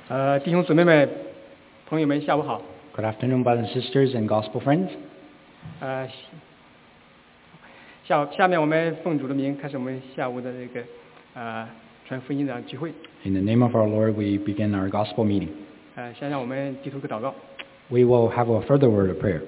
弟兄姊妹们、朋友们，下午好。 Good afternoon, brothers and sisters and gospel friends. 下面我们奉主的名开始我们下午的这个传福音的聚会。 In the name of our Lord, we begin our gospel meeting. 先让我们低头个祷告。 We will have a further word of prayer.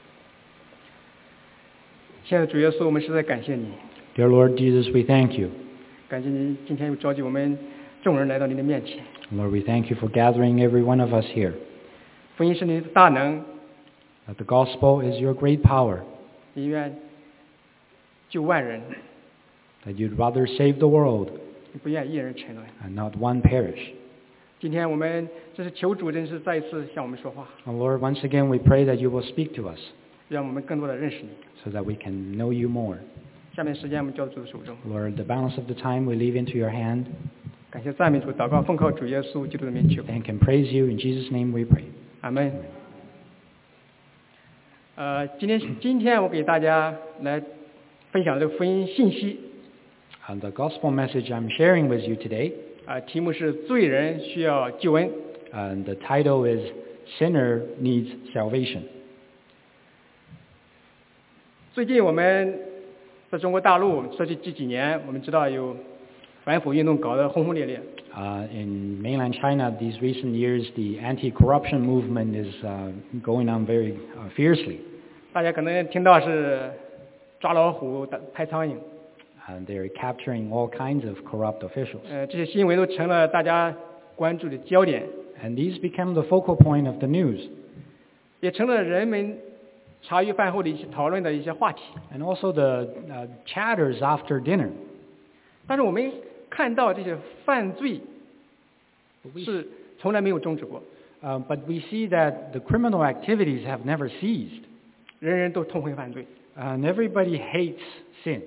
亲爱的主耶稣，我们实在感谢你， Dear Lord Jesus, we thank you. 感谢你今天又召集我们众人来到你的面前。 Lord, we thank you for gathering every one of us here. 福音是你的大能， That the gospel is your great power. 你愿救万人， That you'd rather save the world 你不愿一人沉沦。 and not one perish. 今天我们真是求主，真是再一次向我们说话， And Lord, once again, we pray that you will speak to us 让我们更多的认识你。 so that we can know you more. 下面时间我们交到主的手中。 Lord, the balance of the time we leave into your hand. 感谢赞美主，祷告奉靠主耶稣基督的名求， Thank and praise you. In Jesus' name we pray. 阿门。今天我给大家来分享这个福音信息， And the gospel message I'm sharing with you today, 题目是罪人需要救恩。 and the title is Sinner Needs Salvation. 最近我们在中国大陆这几年，我们知道有反腐运动搞得轰轰烈烈。 In mainland China, these recent years, the anti-corruption movement is going on very fiercely. 大家可能听到是抓老虎、拍苍蝇， And they're capturing all kinds of corrupt officials. 这些新闻都成了大家关注的焦点， And these become the focal point of the news, 也成了人们茶余饭后的一些讨论的一些话题。 and also the chatters after dinner. 但是我们看到这些犯罪是从来没有终止过， But we see that the criminal activities have never ceased, 人人都痛恨犯罪。 and everybody hates sin.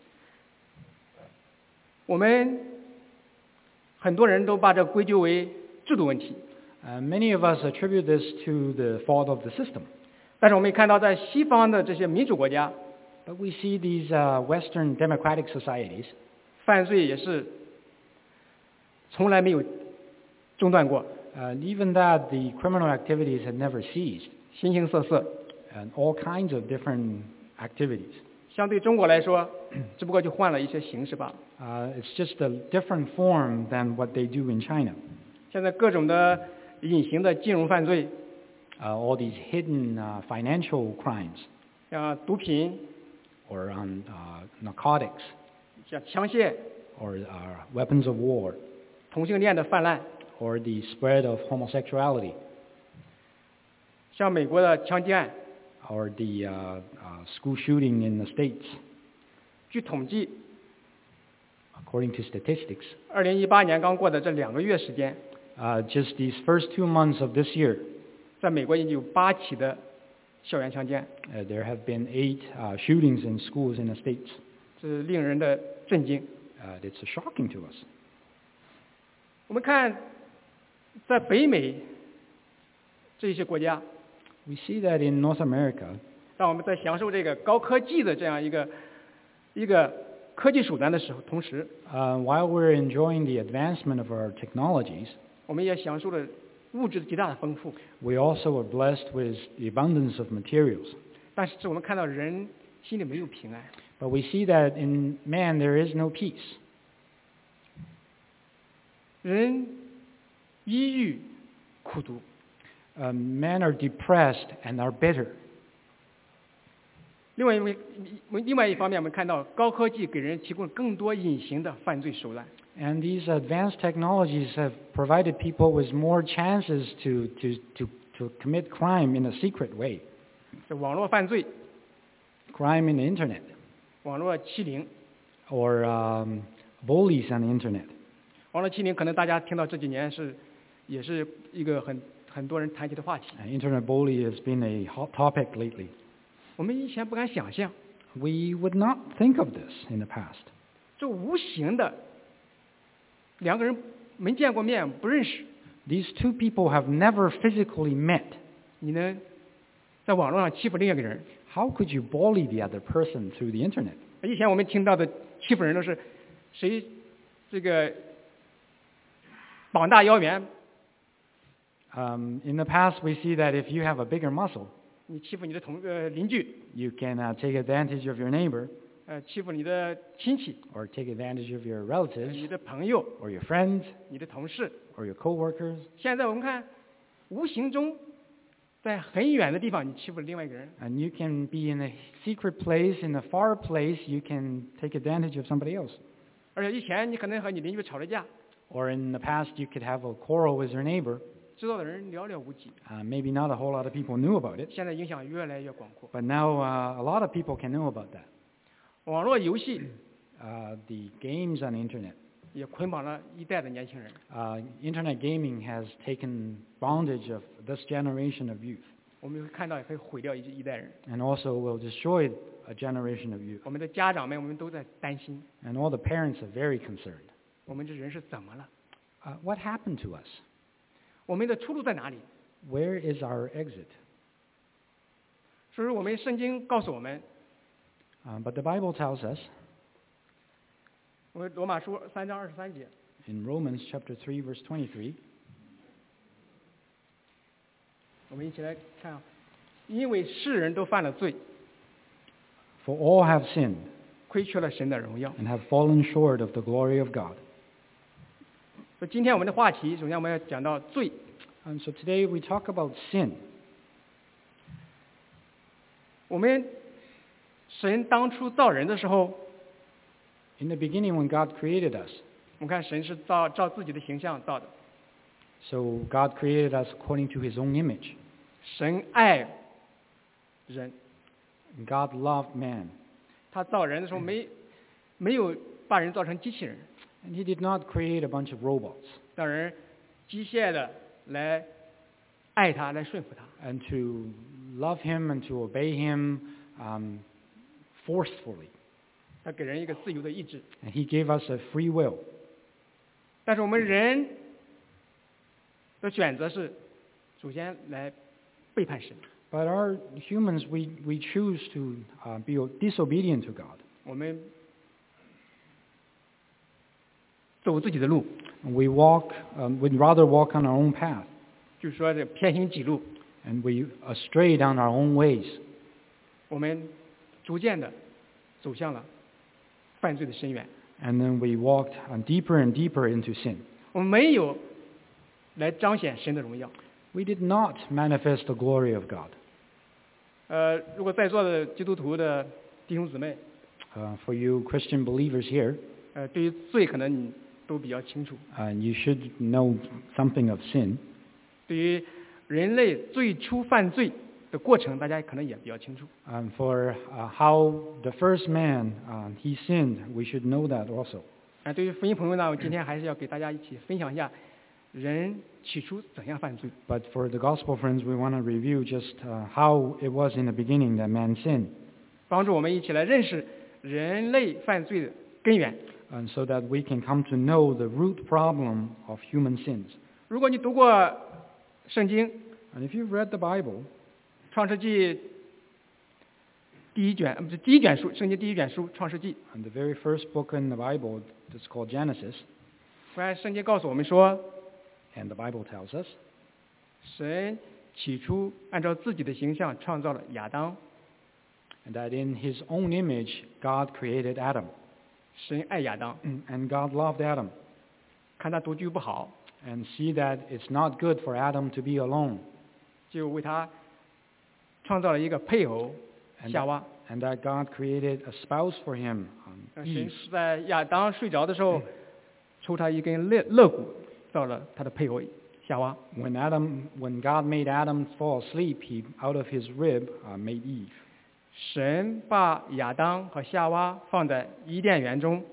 我们很多人都把这归咎为制度问题， Many of us attribute this to the fault of the system. 但是我们也看到在西方的这些民主国家， But we see these Western democratic societies, 犯罪也是从来没有中断过， even that the criminal activities had never ceased, 形形色色。 and all kinds of different activities. 相对中国来说，只不过就换了一些形式罢了。 It's just a different form than what they do in China. 现在各种的隐形的金融犯罪， All these hidden financial crimes, 像毒品、 or narcotics, 像枪械、 or weapons of war, 同性恋的泛滥， or the spread of homosexuality, 像美国的枪击案， or the school shooting in the States. 据统计， According to statistics, 2018年刚过的这2个月时间， just these first 2 months of this year, 在美国已经有8起的校园枪击案， there have been 8 shootings in schools in the States. 这是令人的震惊。 It's shocking to us. 我们看，在北美这些国家， We see that in North America, 当我们在享受这个高科技的这样一个科技手段的时候，同时， while we're enjoying the advancement of our technologies, 我们也享受了物质极大的丰富。 we also are blessed with the abundance of materials. 但是我们看到人心里没有平安， But we see that in man there is no peace. 人抑郁、苦毒。 Men are depressed and are bitter. 另外一方面，我们看到高科技给人提供更多隐形的犯罪手段。 And these advanced technologies have provided people with more chances to commit crime in a secret way. 这网络犯罪、 Crime in the internet, 网络欺凌、 or bullies on the internet. 网络欺凌，可能大家听到这几年也是一个很多人谈起的话题。 Internet bully has been a hot topic lately. 我们以前不敢想象， We would not think of this in the past. 这无形的2个人没见过面，不认识， These 2 people have never physically met. 你能在网络上欺负另一个人？ How could you bully the other person through the internet? 以前我们听到的欺负人都是谁这个膀大腰圆， In the past, we see that if you have a bigger muscle, 你欺负你的邻居， you can take advantage of your neighbor 欺负你的亲戚， or take advantage of your 你 relatives 的朋友， or your friends 你的同事。 or your coworkers. 现在我们看，无形中，在很远的地方，你欺负了另外一个人。 And you can be in a secret place, in a far place, you can take advantage of somebody else. 而且以前你可能和你邻居吵了架， Or in the past, you could have a quarrel with your neighbor. 知道的人寥寥无几。 Maybe not a whole lot of people knew about it, 现在影响越来越广阔。 but now a lot of people can know about that. 网络游戏 The games on the internet. 也捆绑了一代的年轻人。 Internet gaming has taken bondage of this generation of youth, 我们会看到也会毁掉一代人。 and also will destroy a generation of youth. 我们的家长们，我们都在担心， And all the parents are very concerned. 我们这人是怎么了？ What happened to us? 我们的出路在哪里？ Where is our exit? 所以说，我们圣经告诉我们， But the Bible tells us 我们罗马书3章23节， in Romans chapter 3, verse 23, 我们一起来看啊，因为世人都犯了罪， For all have sinned 亏缺了神的荣耀。 and have fallen short of the glory of God. 所以今天我们的话题，首先我们要讲到罪。 And so today we talk about sin. 我们神当初造人的时候， In the beginning when God created us, 我们看神是照自己的形象造的， so God created us according to his own image. 神爱人， And God loved man. 他造人的时候没有把人造成机器人， And he did not create a bunch of robots 让人机械的来爱他，来顺服他。 and to love him and to obey him forcefully. 他给人一个自由的意志， And he gave us a free will. 但是我们人的选择是，首先来背叛神， But our humans, we choose to be disobedient to God. 我们走自己的路， And we'd rather walk on our own path. 就是说这偏行己路， And we astray down our own ways. 我们逐渐的走向了犯罪的深渊。 And then we walked deeper and deeper into sin. 我们没有来彰显神的荣耀。 We did not manifest the glory of God. 如果在座的基督徒的弟兄姊妹， For you Christian believers here, 对于罪可能你都比较清楚。 you should know something of sin. 对于人类最初犯罪的过程，大家可能也比较清楚。 For how the first man, he sinned, we should know that also. 对于福音朋友呢，我今天还是要给大家一起分享一下人起初怎样犯罪。 But for the gospel friends, we want to review just how it was in the beginning that man sinned, 帮助我们一起来认识人类犯罪的根源。 and so that we can come to know the root problem of human sins. 如果你读过圣经 And if you've read the Bible, 创世纪第一卷，不是第一卷书，圣经第一卷书创世纪， and the very first book in the Bible is called Genesis, 不然圣经告诉我们说， and the Bible tells us 神起初按照自己的形象创造了亚当， and that in his own image God created Adam. 神爱亚当， And God loved Adam 看他独居不好， and see that it's not good for Adam to be alone, 就为他创造了一个配偶 and 夏娃。 that God created a spouse for him, 神 Eve. 是在亚当睡着的时候，抽他一根肋骨，造了他的配偶夏娃。 When God made Adam fall asleep, he out of his rib made Eve. 神把亚当和夏娃放在伊甸园中，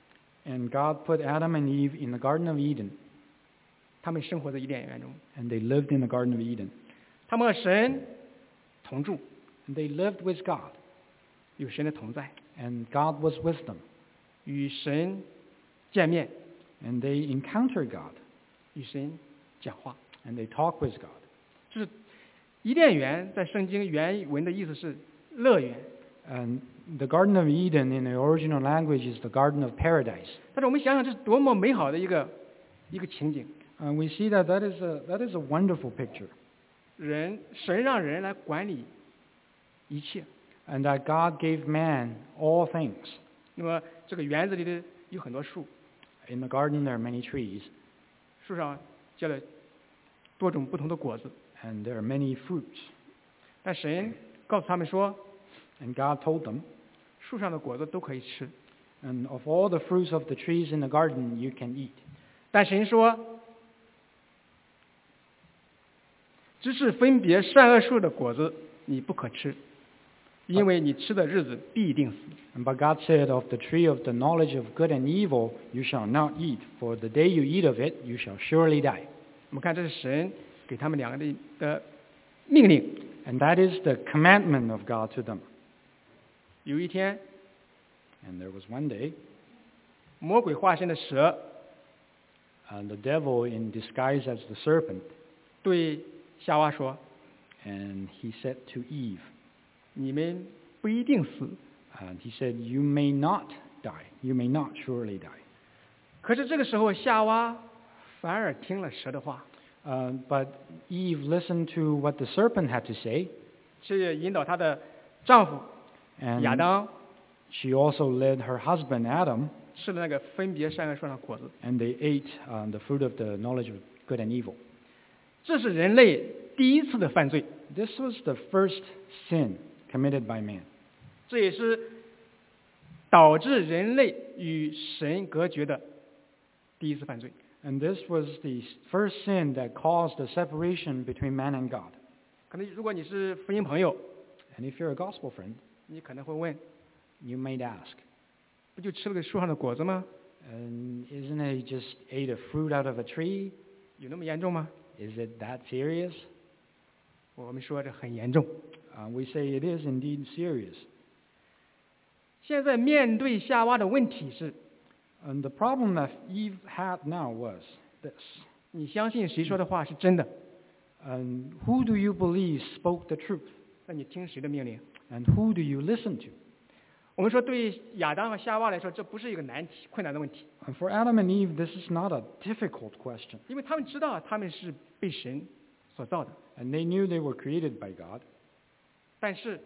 And God put Adam and Eve in the Garden of Eden, 他们生活在伊甸园中， and they lived in the Garden of Eden. 他们和神同住， And they lived with God, 有神的同在， and God was with them. 与神见面， And they encountered God, 与神讲话。 and they talked with God. 就是伊甸园在圣经原文的意思是乐园， And the Garden of Eden in the original language is the Garden of Paradise. 但是我们想想，这是多么美好的一个情景。 And we see that is a wonderful picture. 神让人来管理一切。 And that God gave man all things. 那么这个园子里的有很多树， In the garden there are many trees, 树上结了多种不同的果子， and there are many fruits. 但神告诉他们说， And God told them, 树上的果子都可以吃。 and of all the fruits of the trees in the garden you can eat. 但神说，只是分别善恶树的果子你不可吃，因为你吃的日子必定死。 But God said, of the tree of the knowledge of good and evil you shall not eat, for the day you eat of it you shall surely die. 我们看这是神给他们两个的命令。 And that is the commandment of God to them. 有一天， And there was one day, 魔鬼化身的蛇 the devil in disguise as the serpent, 对夏娃说 and he said to Eve,：“ 你们不一定死。 and he said, you may not die. You may not surely die. ” 可是这个时候，夏娃反而听了蛇的话， But Eve listened to what the serpent had to say, 却引导她的丈夫 and 亚当 she also led her husband Adam, 吃了那个分别善恶树上的果子。 and they ate the fruit of the knowledge of good and evil. 这是人类第一次的犯罪， This was the first sin committed by man. 这也是导致人类与神隔绝的第一次犯罪。 And this was the first sin that caused the separation between man and God. 可能如果你是福音朋友， And if you're a gospel friend, 你可能会问： you might ask, 不就吃了个树上的果子吗？ isn't it just ate a fruit out of a tree? 有那么严重吗？ Is it that serious? 我们说这很严重。 We say it is indeed serious. 现在面对夏娃的问题是： And the problem that Eve had now was this. 你相信谁说的话是真的？ And who do you believe spoke the truth? 那你听谁的命令？ And who do you listen to? 我们说，对亚当和夏娃来说，这不是一个困难的问题， And for Adam and Eve, this is not a difficult question. 因为他们知道他们是被神所造的。 And they knew they were created by God. 但是，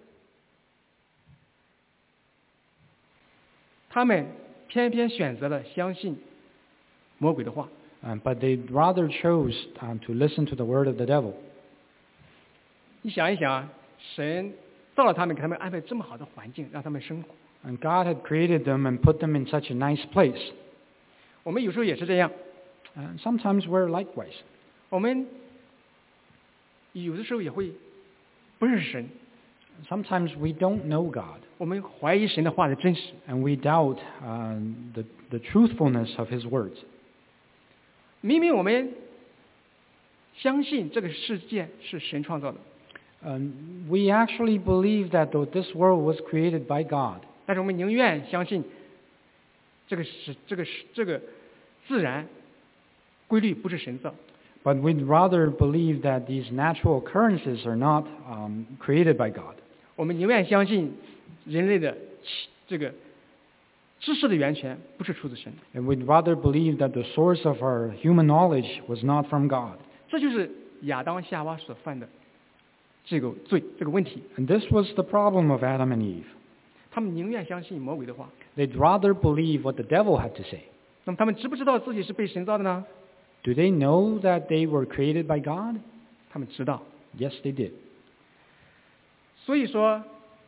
他们偏偏选择了相信魔鬼的话。 But they rather chose to listen to the word of the devil. 你想一想，神造了他们，给他们安排这么好的环境，让他们生活。 And God had created them and put them in such a nice place. 我们有时候也是这样， And sometimes we're likewise. 我们有的时候也会不认识神， Sometimes we don't know God. 我们怀疑神的话的真实。 And we doubt the truthfulness of His words. 明明我们相信这个世界是神创造的， We actually believe that this world was created by God. 但是我们宁愿相信这个自然规律不是神造， But we'd rather believe that these natural occurrences are not created by God. 我们宁愿相信人类的这个知识的源泉不是出自神。 And we'd rather believe that the source of our human knowledge was not from God. 这就是亚当夏娃所犯的这个罪，这个问题。 And this was the problem of Adam and Eve. 他们宁愿相信魔鬼的话。 They'd rather believe what the devil had to say. 那么他们知不知道自己是被神造的呢？ Do they know that they were created by God? 他们知道。 Yes, they did. 所以说，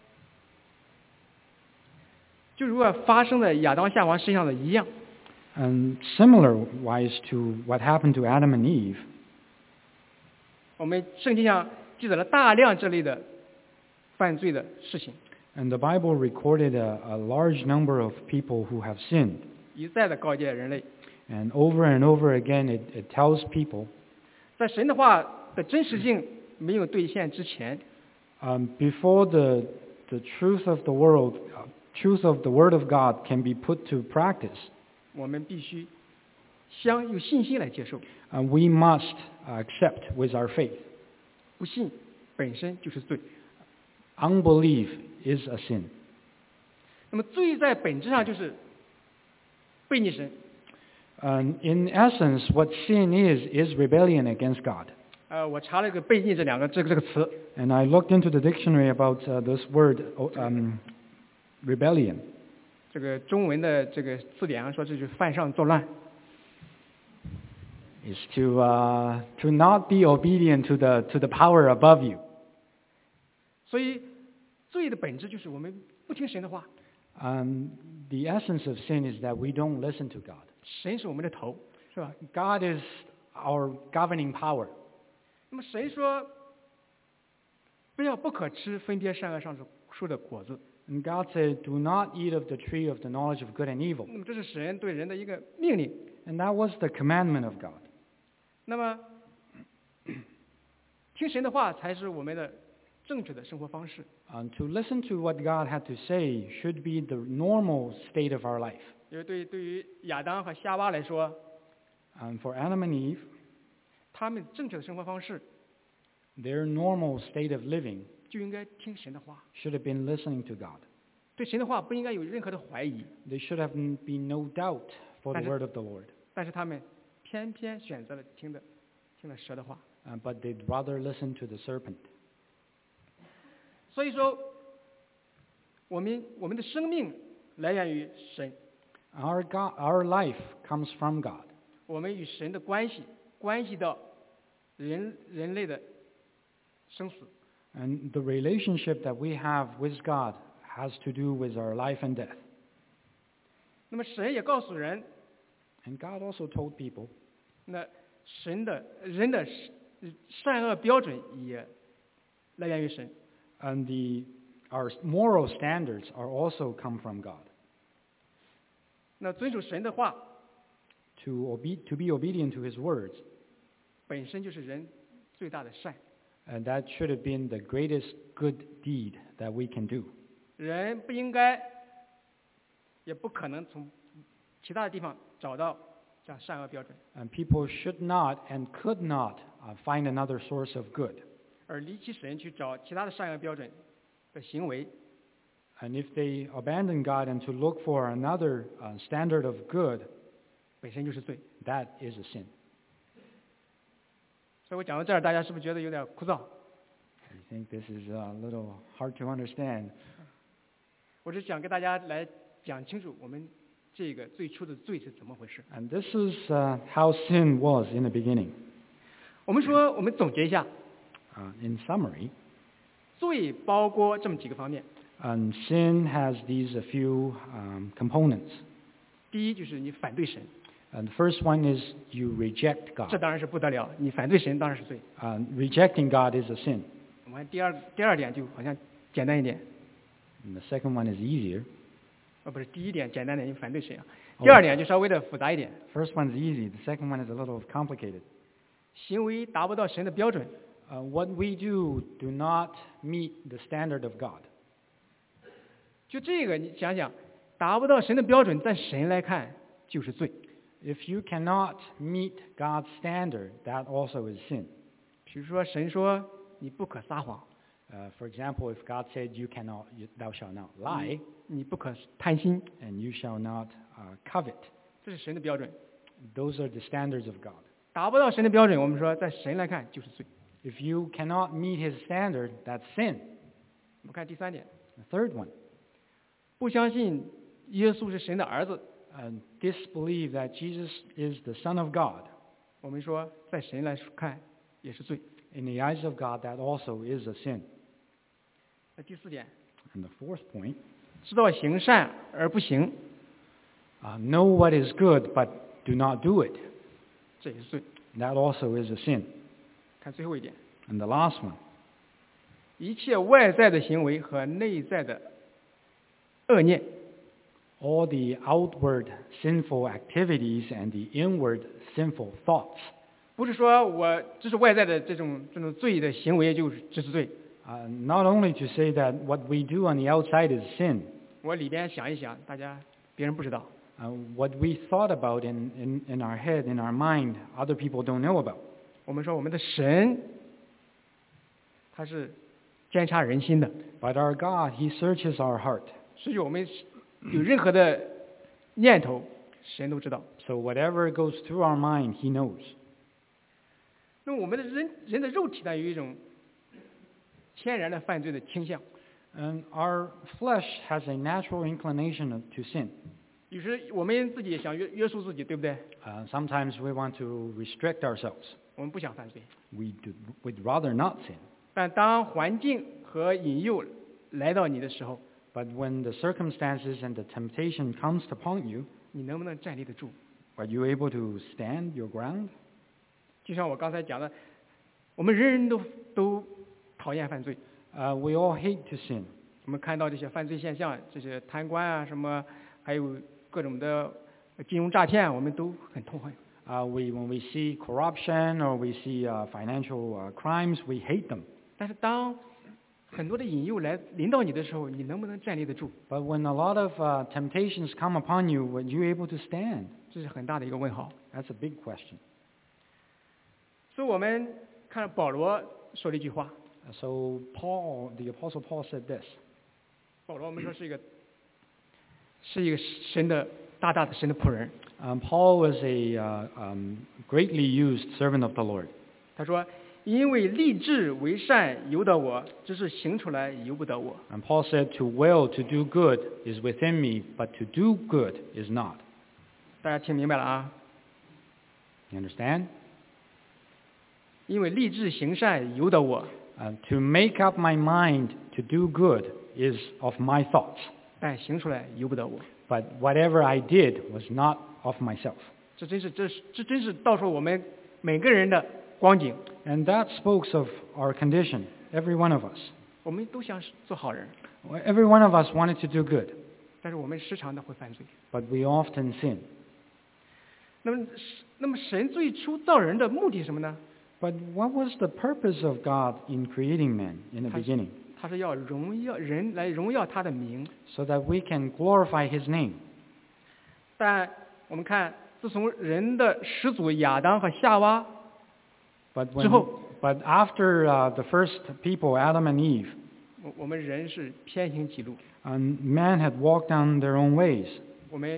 就如果发生在亚当夏娃身上的一样， And similar-wise to what happened to Adam and Eve, 我们圣经上记载了大量这类的犯罪的事情， and the Bible recorded a large number of people who have sinned. 一再的告诫人类， And over again, it tells people, 在神的话的真实性没有兑现之前， before the truth of the world, truth of the Word of God can be put to practice, 我们必须有信心来接受， we must accept with our faith. 不信本身就是罪。 Unbelief is a sin. 那么罪在本质上就是背逆神， And in essence, what sin is rebellion against God. 我查了个背逆这个词， And I looked into the dictionary about this word, rebellion. 这个中文的这个字典上说这就是犯上作乱。 Is to not be obedient to the power above you. 所以罪的本质就是我们不听神的话， The essence of sin is that we don't listen to God. 神是我们的头，是吧？ God is our governing power. 那么神说，不可吃分别善恶上树的果子。 And God said, do not eat of the tree of the knowledge of good and evil. 那么这是神对人的一个命令。 And that was the commandment of God. 那么听神的话才是我们的正确的生活方式。 And to listen to what God had to say should be the normal state of our life. 因为对于亚当和夏娃来说， And for Adam and Eve, 他们正确的生活方式 their normal state of living 就应该听神的话， should have been listening to God. 对神的话不应该有任何的怀疑。 There should have been no doubt for the word of the Lord. 但是他们偏偏选择了听了蛇的话。 But they'd rather listen to the serpent. 所以说，我们的生命来源于神， Our life comes from God. 我们与神的关系到人类的生死。 And the relationship that we have with God has to do with our life and death. 那么神也告诉人， And God also told people 那人的善恶标准也来源于神。 and our moral standards are also come from God. 那遵守神的话 To be obedient to His words, 本身就是人最大的善。 and that should have been the greatest good deed that we can do. 人不应该，也不可能从其他的地方找到这样善恶标准， And people should not and could not find another source of good. 而离弃神去找其他的善恶标准的行为， And if they abandon God and to look for another standard of good, 本身就是罪。 that is a sin. 所以我讲到这儿，大家是不是觉得有点枯燥？ I think this is a little hard to understand. 我只想跟大家来讲清楚我们这个最初的罪是怎么回事。 And this is how sin was in the beginning. 我们说，我们总结一下， In summary, 罪包括这么几个方面。 and sin has these a few components. 第一就是你反对神， And the first one is you reject 这 God. 当然是不得了，你反对神当然是罪。 Rejecting God is a sin. 我们看第二点就好像简单一点， And the second one is easier. 不是第一点简单点，你反对神啊。第二点就稍微的复杂一点， First one's easy. The second one is a little complicated. 行为达不到神的标准， What we do not meet the standard of God. 就这个你想想，达不到神的标准，在神来看就是罪。 If you cannot meet God's standard, that also is sin. 比如说神说你不可撒谎， For example, if God said thou shalt not lie, 你不可贪心， and you shall not covet, 这是神的标准。 those are the standards of God. 达不到神的标准，我们说在神来看就是罪。 If you cannot meet His standard, that's sin. 我们看第三点， The third one, 不相信耶稣是神的儿子， disbelieve that Jesus is the Son of God. 我们说在神来看也是罪。 In the eyes of God, that also is a sin. 那第四点， And the fourth point, 知道行善而不行， know what is good but do not do it. 这也是罪。 That also is a sin. 看最后一点， And the last one, 一切外在的行为和内在的恶念， all the outward sinful activities and the inward sinful thoughts. 不是说这是外在的这种罪的行为就是罪， Not only to say that what we do on the outside is sin, 我里边想一想，别人不知道。 what we thought about in our head, in our mind, other people don't know about. 我们说我们的神，他是监察人心的， But our God, He searches our heart. 所以我们有任何的念头， 神都知道。 So whatever goes through our mind, He knows. 那么我们的人的肉体呢，有一种天然的犯罪的倾向， And our flesh has a natural inclination to sin. 有时我们自己也想约束自己，对不对？ Sometimes we want to restrict ourselves. 我们不想犯罪， We'd rather not sin. 但当环境和引诱来到你的时候， But when the circumstances and the temptation comes upon you, 你能不能站立得住？ are you able to stand your ground? 就像我刚才讲的，我们人人都讨厌犯罪。 We all hate to sin. 我们看到这些犯罪现象，这些贪官啊，什么，还有各种的金融诈骗，我们都很痛恨。 When we see corruption or we see financial crimes, we hate them. 但是当很多的引诱临到你的时候，你能不能站立得住？ But when a lot of temptations come upon you, are you able to stand? 这是很大的一个问号。 That's a big question. 所以我们看保罗说了一句话， So the Apostle Paul said this. 保罗我们说是一个神的大的神的仆人。 Paul was a greatly used servant of the Lord. 他说：“因为立志为善由得我，只是行出来由不得我。” And Paul said, "To will to do good is within me, but to do good is not." 大家听明白了啊？ You understand? 因为立志行善由得我， To make up my mind to do good is of my thoughts, 但行出来由不得我。 but whatever I did was not of myself. 这真是道出我们每个人的光景。 And that speaks of our condition, every one of us. 我们都想做好人， Every one of us wanted to do good, 但是我们时常的会犯罪。 but we often sin. 那么神最初造人的目的是什么呢？ But what was the purpose of God in creating man in the beginning? 他是要荣耀人来荣耀他的名。 So that we can glorify His name. 但我们看，自从人的始祖亚当和夏娃 But 之后， after the first people, Adam and Eve, 我们人是偏行己路， man had walked down their own ways, 我们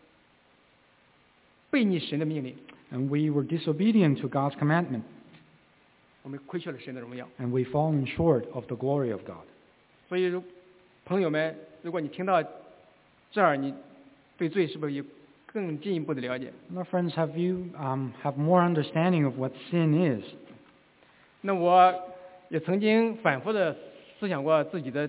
背逆神的命令， and we were disobedient to God's commandment, 我们亏缺了神的荣耀。 and we've fallen short of the glory of God. 所以，朋友们，如果你听到这儿，你对罪是不是有更进一步的了解？ My friends, have you have more understanding of what sin is? 那我也曾经反复的思想过自己的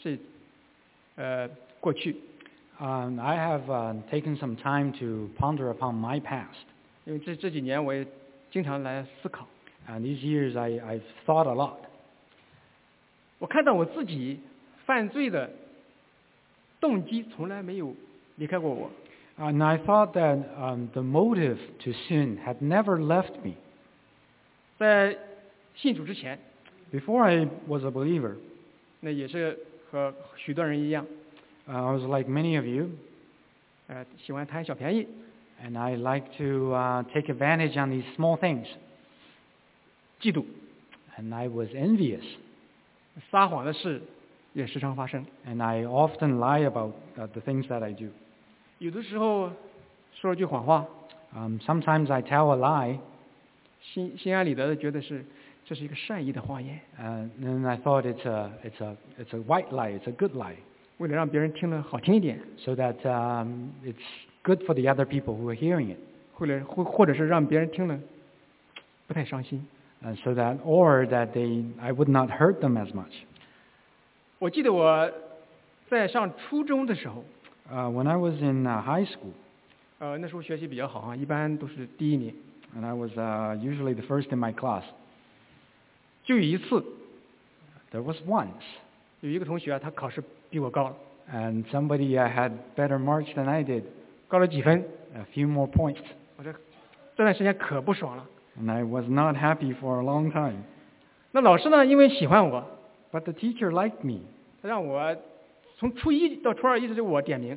过去， I have taken some time to ponder upon my past. 因为这几年我也经常来思考。 And these years I've thought a lot. 我看到我自己犯罪的动机从来没有离开过我。 And I thought that the motive to sin had never left me. 在信主之前， Before I was a believer, 那也是和许多人一样， I was like many of you, 喜欢贪小便宜， and I like to take advantage on these small things. 嫉妒、 And I was envious, 撒谎的事也时常发生。 and I often lie about the things that I do. 有的时候说了句谎话， Sometimes I tell a lie, 心安理得的觉得这是一个善意的谎言， and I thought it's a white lie, it's a good lie, 为了让别人听了好听一点， so that it's good for the other people who are hearing it, 或者是让别人听了不太伤心。 so that or that I would not hurt them as much. 我记得我在上初中的时候， When I was in high school, 那时候学习比较好啊，一般都是第一名。 and I was usually the first in my class, 就有一次， there was once, 有一个同学啊，他考试比我高了， and somebody had better marks than I did, 高了几分， a few more points, 我这段时间可不爽了。 and I was not happy for a long time. 那老师呢，因为喜欢我， But the teacher liked me. 他让我从初一到初二一直就我点名。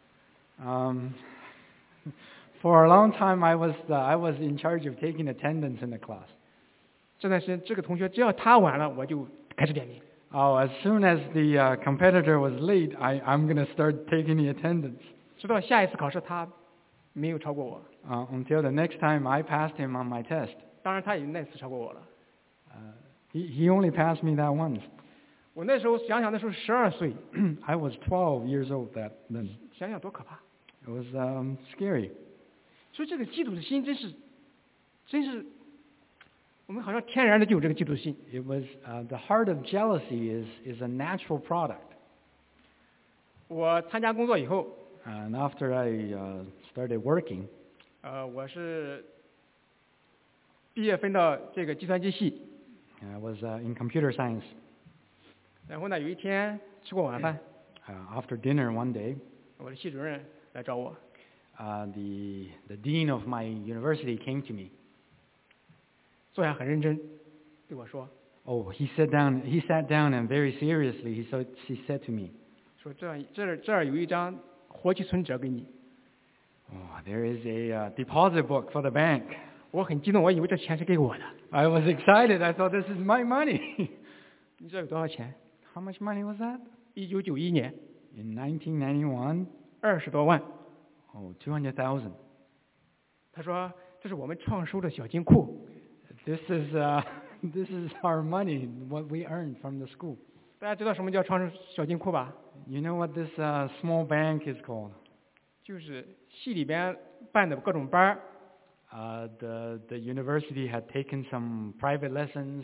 For a long time, I was in charge of taking attendance in the class. 这段时间，这个同学只要他晚了，我就开始点名。 Oh, as soon as the competitor was late, I'm going to start taking the attendance. 直到下一次考试他没有超过我。 until the next time I passed him on my test. 当然，他也那次超过我了。 He only passed me that once. 我那时候想想，那时候12岁， I was 12 years old then. 想想多可怕。 It was scary. 所以这个嫉妒的心真是，我们好像天然的就有这个嫉妒心。 It was the heart of jealousy is a natural product. 我参加工作以后， And after I started working, 我是毕业分到这个计算机系， I was in computer science. 然后呢，有一天吃过晚饭， After dinner one day, 我的系主任来找我， the dean of my university came to me. 坐下很认真对我说 Oh, he sat down and very seriously he said to me, 说这儿有一张活期存折给你。 Oh, there is a deposit book for the bank. 我很激动，我以为这钱是给我的。 I was excited. I thought this is my money. 你知道有多少钱？ How much money was that? 1991年 In 1991, 20多万。 oh, 200,000. 他说这是我们创收的小金库。 This is our money, what we earned from the school. 大家知道什么叫创收小金库吧？ You know what this small bank is called? 就是系里边办的各种班儿， The university had taken some private lessons,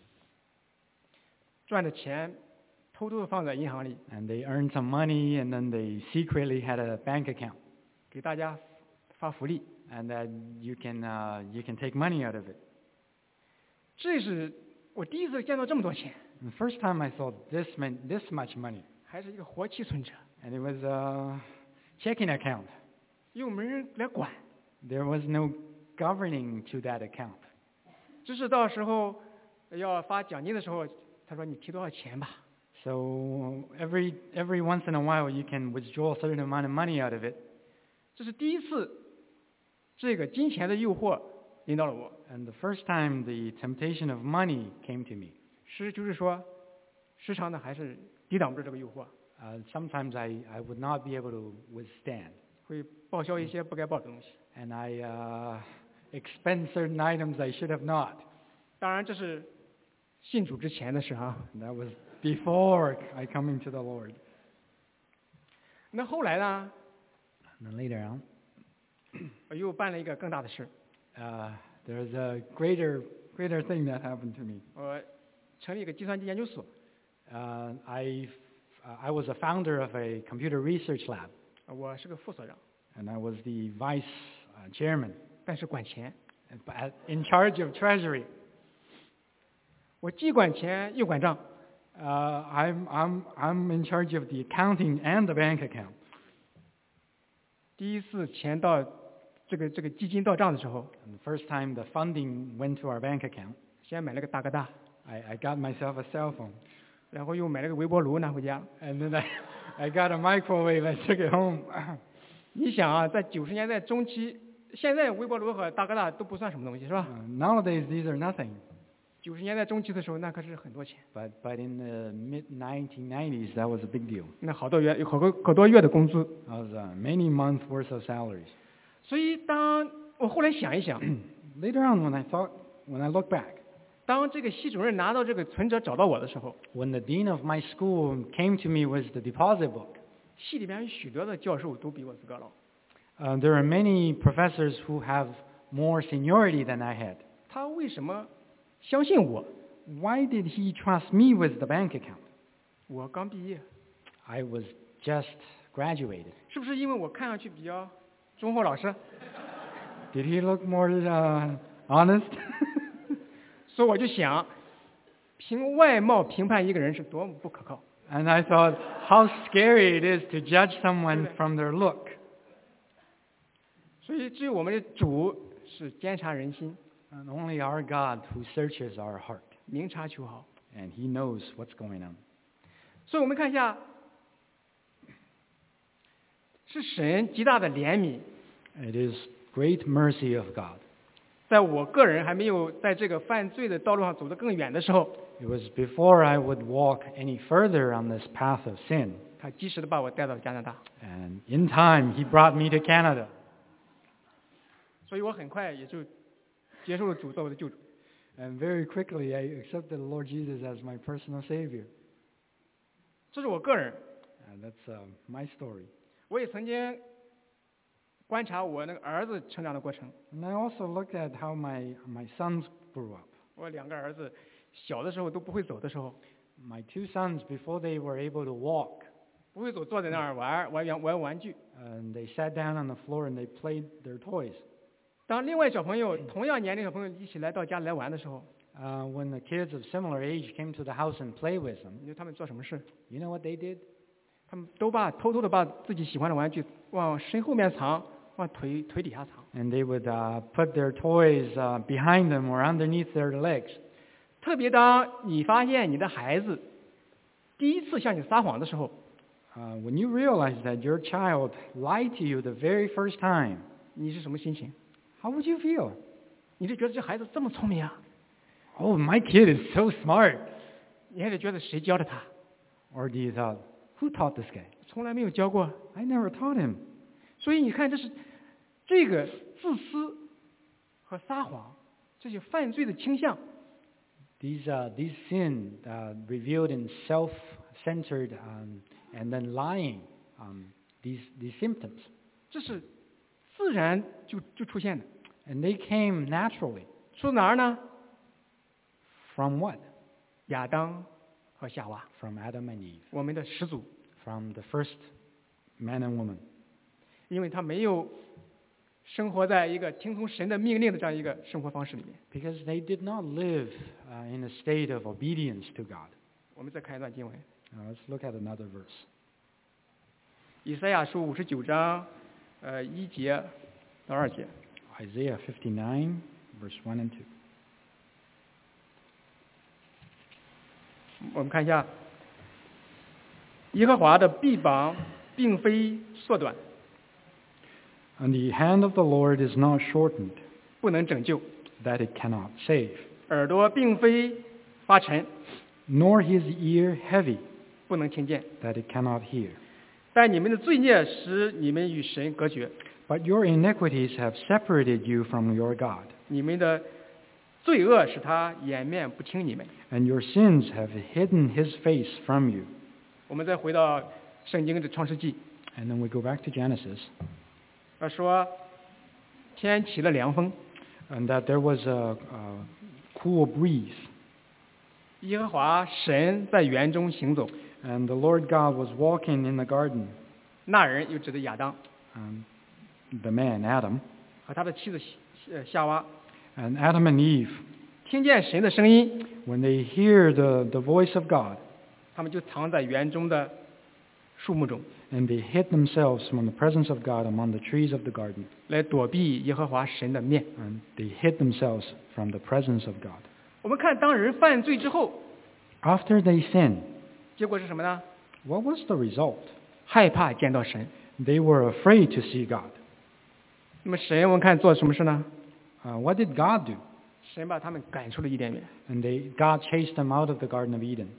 赚的钱偷偷的放在银行里， and they earned some money, and then they secretly had a bank account, 给大家发福利。 and that you can take money out of it. 这是我第一次见到这么多钱， The first time I saw this much money, 还是一个活期存折， and it was a checking account. 又没人来管， There was no governing to that account. 只是到时候要发奖金的时候，他说你提多少钱吧。 So every once in a while you can withdraw a certain amount of money out of it. 这是第一次，这个金钱的诱惑引导了我。 And the first time the temptation of money came to me. 就是说，时常呢还是抵挡不住这个诱惑， Sometimes I would not be able to withstand. 会报销一些不该报的东西。 And I expend certain items I should have not. 当然这是信主之前的事啊。 And that was before I come into the Lord. 那后来呢， And then later on, 我又办了一个更大的事， there's a greater thing that happened to me. 我成立一个计算机研究所， I was a founder of a computer research lab, 我是个副所长， and I was the vice chairman, 但是管钱， in charge of treasury. 我既管钱又管账。 I'm in charge of the accounting and the bank account. 第一次钱到这个基金到账的时候， And the first time the funding went to our bank account, 先买了个大哥大， I got myself a cell phone, 然后又买了个微波炉拿回家。 and then I got a microwave. I took it home. 你想啊，在90年代中期，现在微波炉和大哥大都不算什么东西，是吧？ Nowadays these are nothing, 90年代中期的时候，那可是很多钱， but in the mid 1990s that was a big deal. 那好多月有好多月的工资。 That was many months worth of salaries. 所以当我后来想一想， Later on, when I look back, 当这个系主任拿到这个存折找到我的时候， when the dean of my school came to me with the deposit book, 系里边有许多的教授都比我资格老。 there are many professors who have more seniority than I had. 他为什么相信我？ Why did he trust me with the bank account? 我刚毕业， I was just graduated. 是不是因为我看上去比较忠厚老实， Did he look more honest? 所以我就想，凭外貌评判一个人是多么不可靠。 And I thought, how scary it is to judge someone from their look. 所以只有我们的主是监察人心， And only our God who searches our heart. 明察秋毫。 And he knows what's going on. 所以我们看一下，是神极大的怜悯， It is great mercy of God. 在我个人还没有在这个犯罪的道路上走得更远的时候， It was before I would walk any further on this path of sin. 他及时的把我带到加拿大。 And in time, he brought me to Canada. 所以我很快也就接受了主做我的救主。 And very quickly, I accepted the Lord Jesus as my personal Savior. 这是我个人， And that's my story. 我也曾经观察我那个儿子成长的过程。 And I also looked at how my sons grew up. 我2个儿子小的时候都不会走的时候， My 2 sons, before they were able to walk, 不会走，坐在那儿玩玩具。 and they sat down on the floor and they played their toys. 当另外小朋友同样年龄的小朋友一起来到家里来玩的时候， When the kids of similar age came to the house and played with them, 你说他们做什么事？ you know what they did? 他们都偷偷的把自己喜欢的玩具往身后面藏，往腿底下藏。 And they would put their toys behind them or underneath their legs. 特别当你发现你的孩子第一次向你撒谎的时候， When you realize that your child lied to you the very first time, 你是什么心情？ how would you feel? 你是觉得这孩子这么聪明啊？ Oh, my kid is so smart. 你还得觉得谁教的他？ Or do you thought, who taught this guy? 从来没有教过。 I never taught him. 所以你看，这个自私和撒谎这些犯罪的倾向， These sin revealed in self-centered and then lying, these symptoms. 这是自然就出现的。 And they came naturally. 出哪儿呢？ From what? 亚当和夏娃， From Adam and Eve. 我们的始祖， From the first man and woman. 因为他没有生活在一个听从神的命令的这样一个生活方式里面。 Because they did not live in a state of obedience to God. 我们再看一段经文， Now let's look at another verse. 以赛亚书59章1节到2节。 Isaiah 59, verse 1 and 2. 我们看一下，耶和华的臂膀并非缩短， And the hand of the Lord is not shortened, 不能拯救； that it cannot save, 耳朵并非发沉， nor his ear heavy, 不能听见。 that it cannot hear. 但你们的罪孽使你们与神隔绝， But your iniquities have separated you from your God, 你们的罪恶使他掩面不听你们。 and your sins have hidden his face from you. 我们再回到圣经的创世纪， And then we go back to Genesis, 说天起了凉风， and that there was a cool breeze, 耶和华神在园中行走， and the Lord God was walking in the garden. 那人又指的亚当 The man, Adam, 和他的妻子夏娃， and Adam and Eve, 听见神的声音， when they hear the voice of God, 他们就藏在园中的树木中， and they hid themselves from the presence of God among the trees of the garden, 来躲避耶和华神的面。 and they hid themselves from the presence of God. 我们看，当人犯罪之后， After they sinned, 结果是什么呢？ what was the result? 害怕见到神。 They were afraid to see God. 那么神我们看做什么事呢？ What did God do? 神把他们赶出了伊甸园。 And God chased them out of the Garden of Eden.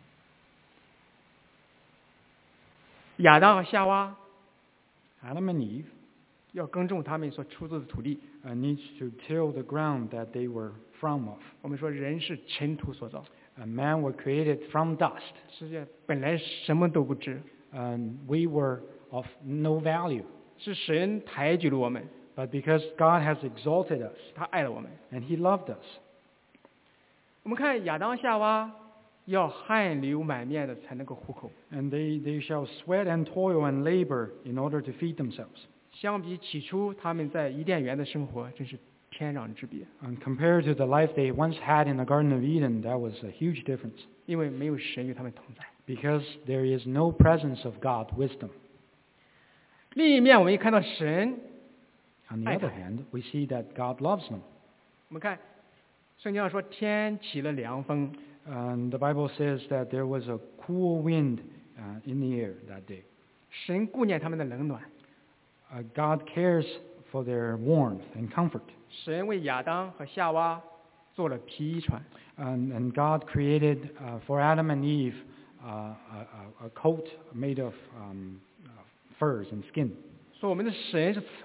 亚当和夏娃 Adam and Eve 要耕种他们所出自的土地。 needs to till the ground that they were from of. 我们说人是尘土所造， Man were created from dust, 世界本来什么都不值， and we were of no value. 是神抬举了我们， But because God has exalted us, 他爱了我们。 and He loved us, 我们看亚当夏娃要汗流满面的才能够糊口， and they shall sweat and toil and labor in order to feed themselves. 相比起初他们在伊甸园的生活，真是天壤之别。 And compared to the life they once had in the Garden of Eden, that was a huge difference. 因为没有神与他们同在。 Because there is no presence of God, wisdom. 另一面，我们也看到神， On the other hand, we see that God loves them. 我们看圣经上说天起了凉风， And the Bible says that there was a cool wind in the air that day. 神顾念他们的冷暖， God cares for their warmth and comfort. 神为亚当和夏娃做了皮衣穿。 And God created for Adam and Eve a coat made of furs and skin. 说我们的神是慈爱的，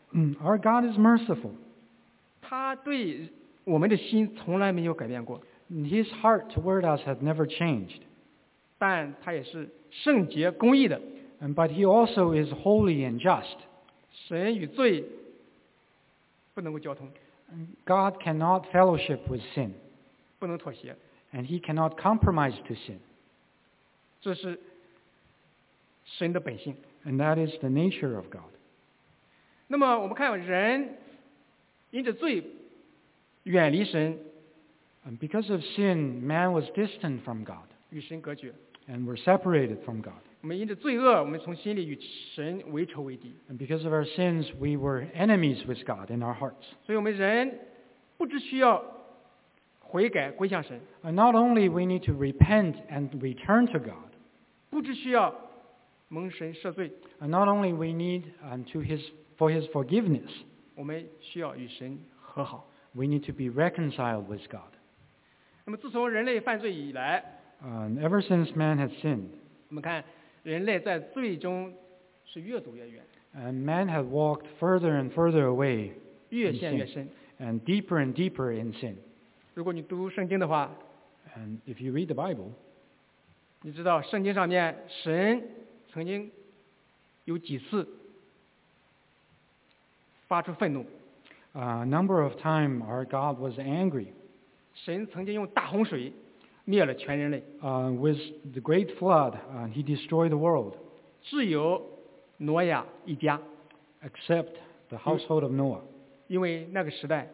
Our God is merciful. 他对我们的心从来没有改变过， His heart toward us had never changed. 但他也是圣洁公义的。 But He also is holy and just. 神与罪不能够交通， God cannot fellowship with sin, 不能妥协， and He cannot compromise to sin. 这是神的本性。 And that is the nature of God. 那么我们看人因着罪远离神， And because of sin, man was distant from God 与神隔绝。 and were separated from God. 我们因着罪恶，我们从心里与神为仇为敌。 And because of our sins, we were enemies with God in our hearts. 所以我们人不只需要悔改归向神， And not only we need to repent and return to God, 不只需要蒙神赦罪， and not only we need for His forgiveness, 我们需要与神和好。 we need to be reconciled with God. 那么自从人类犯罪以来， And ever since man had sinned, 我们看人类在罪中是越走越远， and man had walked further and further away 越陷越深。 and deeper in sin. 如果你读圣经的话， And if you read the Bible, 你知道圣经上面神曾经有几次发出愤怒， a number of times our God was angry 神曾经用大洪水灭了全人类， with the great flood. He destroyed the world, 只有挪亚一家， except the household of Noah. 因为那个时代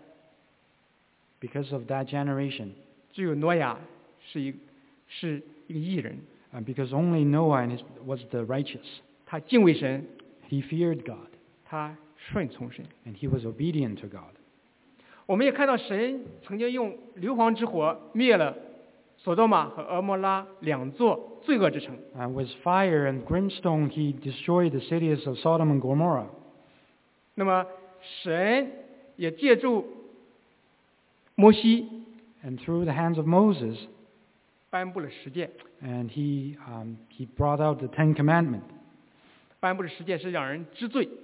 Because of that generation, 只有挪亚是一个义人， and because only Noah was the righteous, 他敬畏神， he feared God, 他顺从神。 and he was obedient to God. 我们也看到神曾经用硫磺之火灭了索多玛和俄摩拉两座罪恶之城。 With fire and brimstone, he destroyed the cities of Sodom and Gomorrah. 那么神也借助摩西 And through the hands of Moses, 颁布了十诫， and he brought out the Ten Commandments. 颁布的十诫是让人知罪。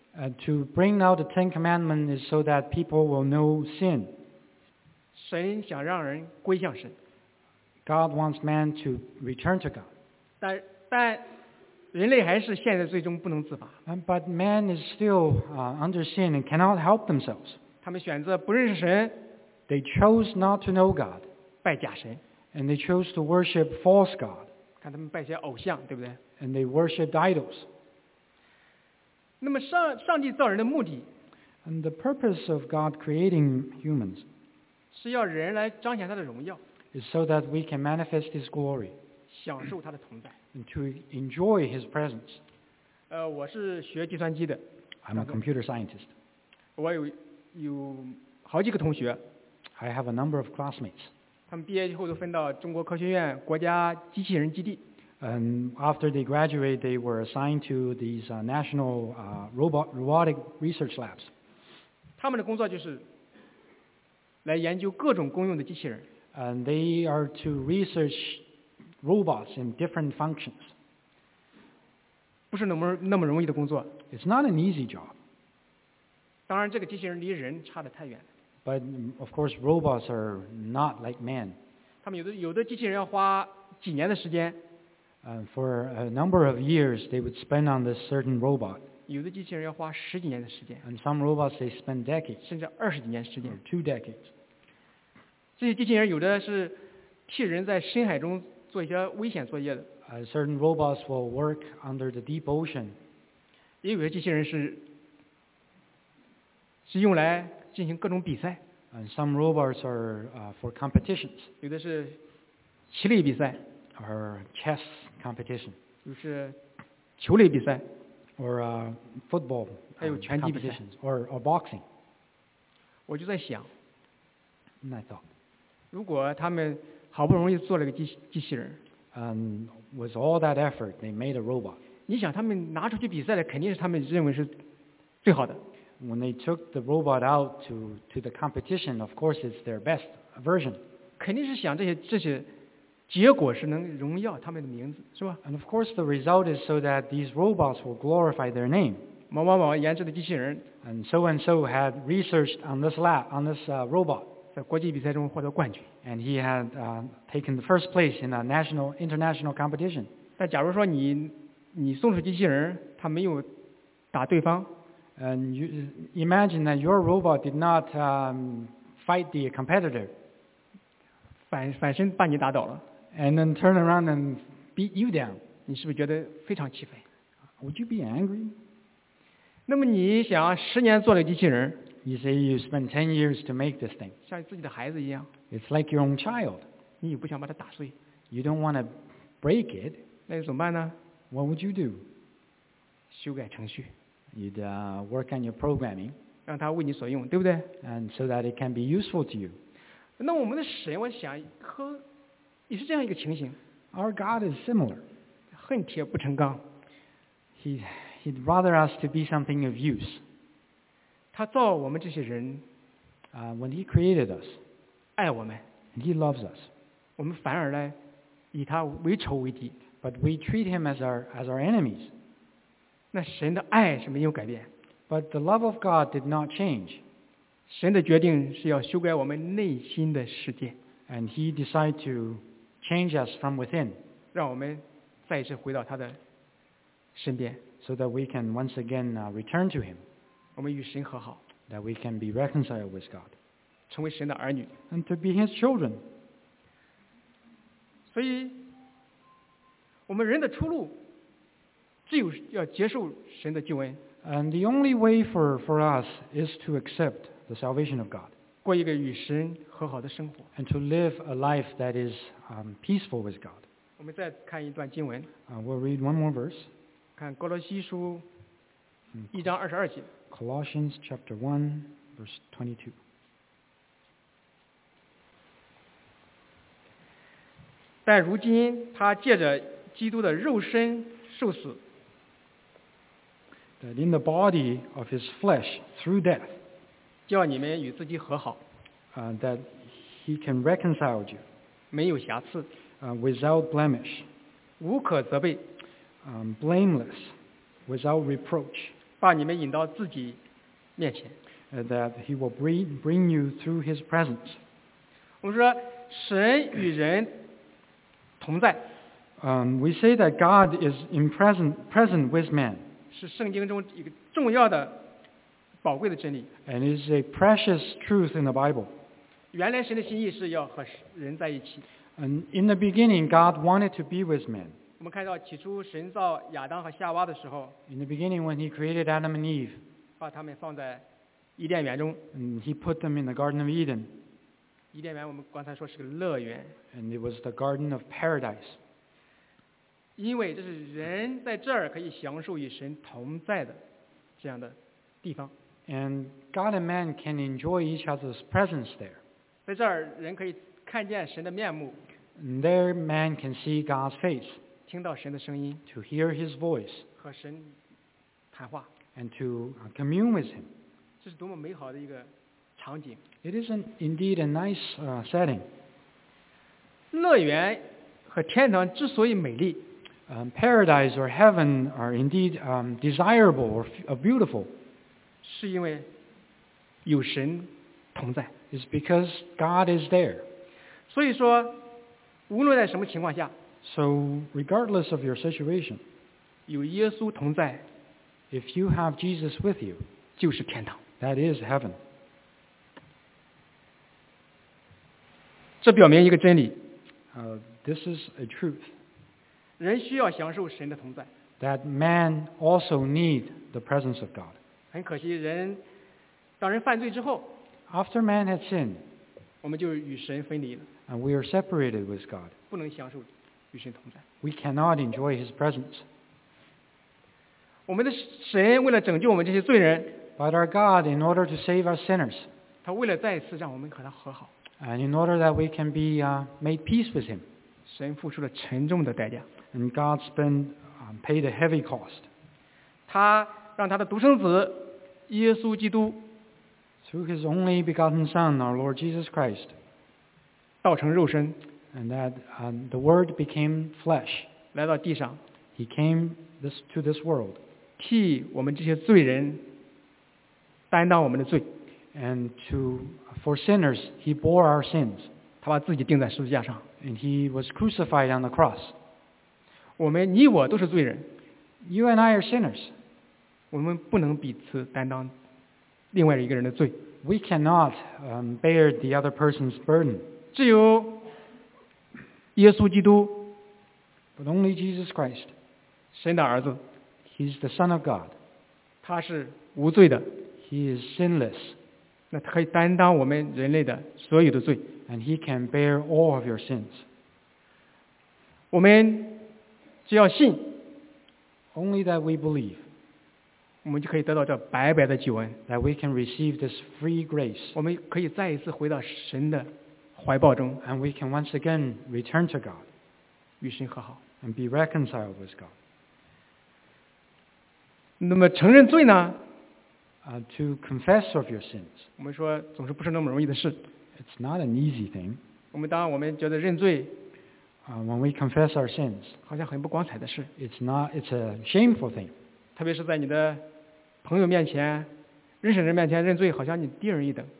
To bring out the Ten Commandments is so that people will know sin. 神想让人归向神， God wants man to return to God. 但人类还是陷在罪中不能自拔。 But man is still under sin and cannot help themselves. 他们选择不认识神， They chose not to know God, 拜假神， and they chose to worship false God, 看他们拜些偶像，对不对？ and they worshipped idols. 那么上帝造人的目的 And the purpose of God creating humans 是要人来彰显他的荣耀， is so that we can manifest His glory 享受他的同在。 and to enjoy His presence. 我是学计算机的， I'm a computer scientist. 我有好几个同学， I have a number of classmates. 他们毕业以后都分到中国科学院国家机器人基地。 And after they graduate, they were assigned to these national robotic research labs. 他们的工作就是来研究各种公用的机器人。 And they are to research robots in different functions. 不是那么容易的工作。 It's not an easy job. 当然，这个机器人离人差得太远了。 But of course, robots are not like men. 他们有的机器人要花几年的时间， For a number of years, they would spend on this certain robot. 有的机器人要花10几年的时间， And some robots, they spend decades 甚至20几年时间 or。2 decades. 这些机器人有的是替人在深海中做一些危险作业的， Certain robots will work under the deep ocean. 也有些机器人是用来进行各种比赛， And some robots are for competitions 有的是棋类比赛， or chess competition 有的是球类比赛， or football 还有拳击比赛。 competitions or boxing. 我就在想， And I thought, 如果他们好不容易做了个机器人， with all that effort, they made a robot. 你想他们拿出去比赛的，肯定是他们认为是最好的。 When they took the robot out to the competition, of course, it's their best version. 肯定是想这些结果是能荣耀他们的名字，是吧？ And of course, the result is so that these robots will glorify their name. 某某某研制的机器人 and so had researched on this robot, 在国际比赛中获得冠军。 and he had taken the first place in a international competition. 但假如说你送出机器人，它没有打对方， And you imagine that your robot did not fight the competitor, 反身把你打倒了， and then turn around and beat you down. 你是不是觉得非常气愤？ Would you be angry? 那么你想10年做了机器人， You say you spent 10 years to make this thing. 像自己的孩子一样， It's like your own child. 你也不想把它打碎， You don't want to break it. 那就怎么办呢？ What would you do? 修改程序， You'd work on your programming, 让它为你所用，对不对？ and so that it can be useful to you. 那我们的神，我想也是这样一个情形， Our God is similar. 恨铁不成钢。 He'd rather us to be something of use. 他造我们这些人， When He created us, 爱我们， and He loves us, 我们反而呢以他为仇为敌。 but we treat Him as our enemies. 那神的爱是没有改变， But the love of God did not change, 神的决定是要修改我们内心的世界， and He decided to change us from within, 让我们再一次回到他的身边， so that we can once again return to Him, 我们与神和好， that we can be reconciled with God, 成为神的儿女。 and to be His children. 所以，我们人的出路，只有要接受神的救恩， And the only way for us is to accept the salvation of God, 过一个与神和好的生活。 and to live a life that is peaceful with God. 我们再看一段经文， We'll read one more verse, 看哥罗西书1章22节。 Colossians chapter 1, verse 22. 但如今他借着基督的肉身受死， That in the body of His flesh, through death, 叫你们与自己和好， that He can reconcile you 没有瑕疵， without blemish, 无可责备， blameless, without reproach, 把你们引到自己面前。 that He will bring you through His presence. 我们说神与人同在， We say that God is present with man, 是圣经中一个重要的、宝贵的真理。 and is a precious truth in the Bible. 原来神的心意是要和人在一起。 And in the beginning, God wanted to be with man. 我们看到起初神造亚当和夏娃的时候， In the beginning, when He created Adam and Eve, 把他们放在伊甸园中。 and He put them in the Garden of Eden, 伊甸园我们刚才说是个乐园， and it was the Garden of Paradise. 因为这是人在这儿可以享受与神同在的这样的地方。 And God and man can enjoy each other's presence there. 在这儿，人可以看见神的面目， And there, man can see God's face, 听到神的声音， to hear His voice, 和神谈话。 and to commune with Him. 这是多么美好的一个场景！ It is indeed a nice setting. 乐园和天堂之所以美丽， Paradise or heaven are indeed desirable or beautiful, 是因为有神同在。 is because God is there. 所以说，无论在什么情况下， So regardless of your situation, 有耶稣同在 if you have Jesus with you, 就是天堂。 that is heaven. 这表明一个真理： This is a truth, 人需要享受神的同在。 that man also need the presence of God. 很可惜，当人犯罪之后， After man had sinned, 我们就与神分离了， and we are separated with God, 不能享受与神同在。 we cannot enjoy His presence. 我们的神为了拯救我们这些罪人， But our God, in order to save our sinners, 他为了再一次让我们和他和好， and in order that we can be made peace with Him, 神付出了沉重的代价。 and God paid a heavy cost. 他让他的独生子耶稣基督 Through His only begotten Son, our Lord Jesus Christ, 道成肉身， and that the Word became flesh. 来到地上， He came to this world, 替我们这些罪人担当我们的罪， And for sinners, he bore our sins. 他把自己钉在十字架上。 And he was crucified on the cross. 你我都是罪人， You and I are sinners. 我们不能彼此担当另外一个人的罪， We cannot bear the other person's burden. 只有耶稣基督， But only Jesus Christ. 神的儿子， He's the Son of God. 他是无罪的， He is sinless. 那他可以担当我们人类的所有的罪。 And he can bear all of your sins. 我们只要信， Only that we believe, 我们就可以得到这白白的救恩， that we can receive this free grace. 我们可以再一次回到神的怀抱中， And we can once again return to God 与神和好。 and be reconciled with God. 那么承认罪呢？ To confess of your sins. 我们说总是不是那么容易的事。 It's not an easy thing. 当我们觉得认罪 When we confess our sins, 好像很不光彩的事， it's a shameful thing. 特别是在你的朋友面前、认识人面前认罪，好像你低人一等。